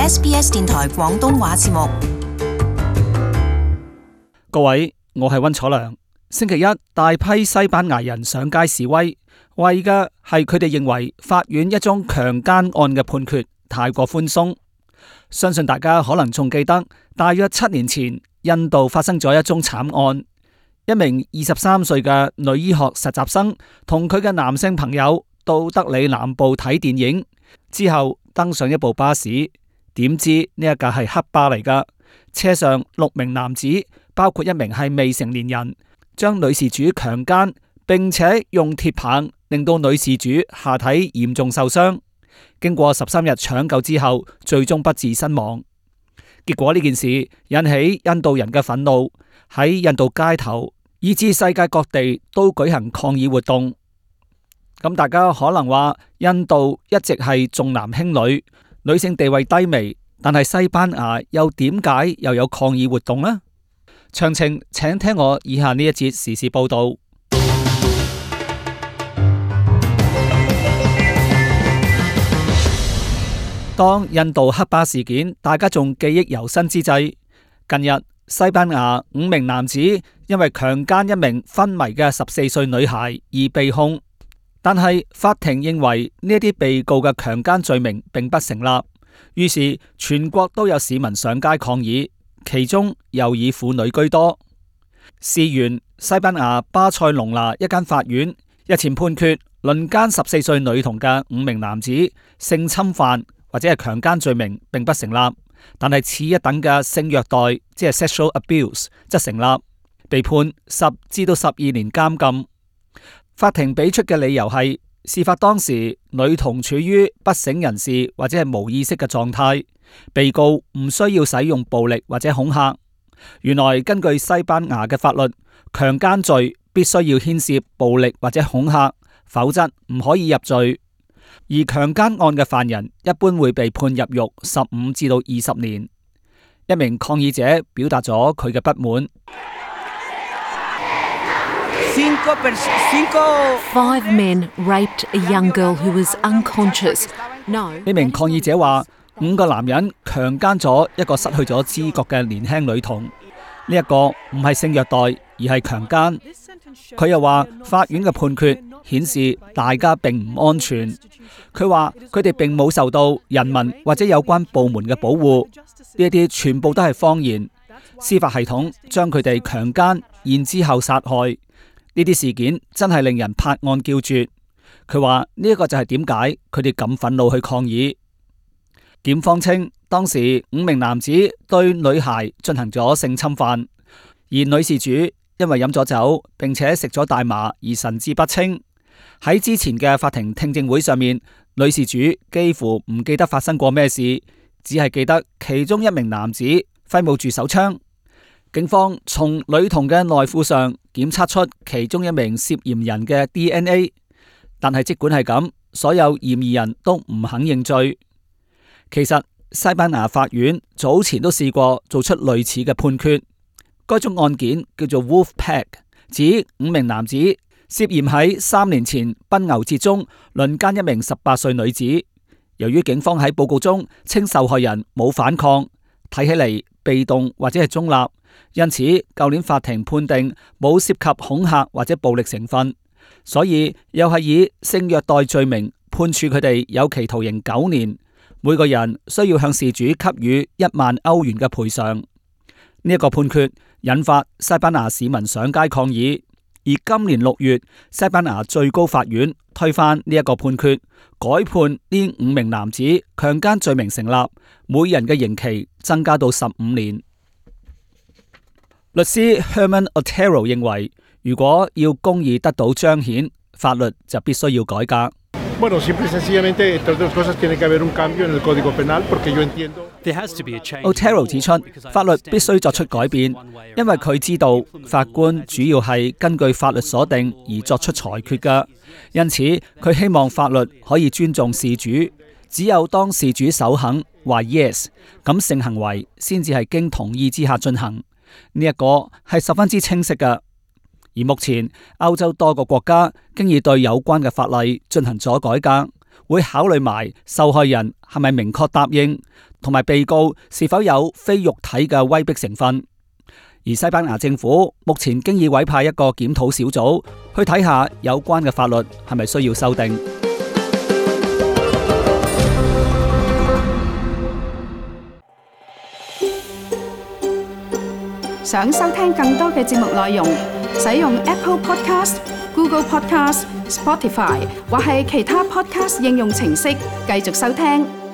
SBS 電台廣東話節目。 各位，我係溫楚良。星期一，大批西班牙人上街示威，為嘅係佢哋認為法院一宗強姦案嘅判決太過寬鬆。相信大家可能仲記得，大約7年前，印度發生咗一宗慘案，一名23歲嘅女醫學實習生同佢嘅男性朋友到德里南部睇電影，之後登上一部巴士，點知呢一架係黑巴嚟㗎，車上6名男子，包括一名係未成年人，將女事主強姦，並且用鐵棒令到女事主下體嚴重受傷。經過13日搶救之後，最終不治身亡。結果呢件事引起印度人嘅憤怒，喺印度街頭以至世界各地都舉行抗議活動。咁大家可能話，印度一直係重男輕女，女性地位低微，但係西班牙又點解又有抗議活動呢？詳情請聽我以下呢一節時事報道。當印度黑巴事件大家仲記憶猶新之際，近日西班牙5名男子因為強姦一名昏迷嘅14歲女孩而被控，但係法庭認為呢一啲被告嘅強姦罪名並不成立，於是全國都有市民上街抗議，其中又以婦女居多。事源，西班牙巴塞隆拿一間法院日前判決輪姦14歲女童嘅5名男子性侵犯或者係強姦罪名並不成立，但係次一等嘅性虐待即係 sexual abuse 則成立，被判10至到12年監禁。法庭俾出嘅理由係，事發當時女童處於不省人事或者係無意識嘅狀態，被告唔需要使用暴力或者恐嚇。原來根據西班牙嘅法律，強姦罪必須要牽涉暴力或者恐嚇，否則唔可以入罪。而強姦案嘅犯人一般會被判入獄15至到20年。一名抗議者表達咗佢嘅不滿。 Five men raped a young girl who was unconscious. No. 呢名抗議者話，5個男人強姦咗一個失去咗知覺嘅年輕女童。呢一個唔係性虐待，而係強姦。佢又話，法院嘅判決顯示大家並唔安全。佢話佢哋並冇受到人民或者有關部門嘅保護，呢一啲全部都係謊言。司法系統將佢哋強姦，然之後殺害。呢啲事件真係令人拍案叫絕。佢話呢一個就係點解佢哋咁憤怒去抗議。檢方稱，當時5名男子對女孩進行咗性侵犯，而女事主因為飲咗酒並且食咗大麻而神志不清。喺之前嘅法庭聽證會上面，女事主幾乎唔記得發生過咩事，只係記得其中一名男子揮舞住手槍。警方從女童嘅內褲上檢測出其中一名涉嫌人嘅 DNA， 但係儘管係咁，所有嫌疑人都唔肯認罪。其實西班牙法院早前都試過做出類似嘅判決，該宗案件叫做 Wolfpack， 指5名男子涉嫌喺3年前奔牛節中輪姦一名18歲女子。由於警方喺報告中稱受害人冇反抗，睇起嚟被動或者係中立，因此舊年法庭判定冇涉及恐嚇或者暴力成分，所以又係以性虐待罪名判處佢哋有期徒刑9年，每個人需要向事主給予1萬歐元嘅賠償。呢一個判決引發西班牙市民上街抗議，而今年6月，西班牙最高法院推翻呢一個判決，改判呢5名男子強姦罪名成立，每人嘅刑期增加到15年。律師 Herman Otero 認為，如果要公義得到彰顯，法律就必須要改革。Otero 指出，法律必須作出改變，因為佢知道法官主要係根據法律所定而作出裁決㗎，因此佢希望法律可以尊重事主，只有當事主首肯話 yes， 咁性行為先至係經同意之下進行。呢一個係十分之清晰㗎。而目前歐洲多個國家經已對有關嘅法例進行咗改革，會考慮埋受害人係咪明確答應， 同埋被告是否有非肉體嘅威逼成分。而西班牙政府目前經已委派一個檢討小組去睇下有關嘅法律係咪需要修訂。 想收聽更多嘅節目內容，使用 Apple Podcast、Google Podcast、Spotify 或係其他 Podcast 應用程式繼續收聽。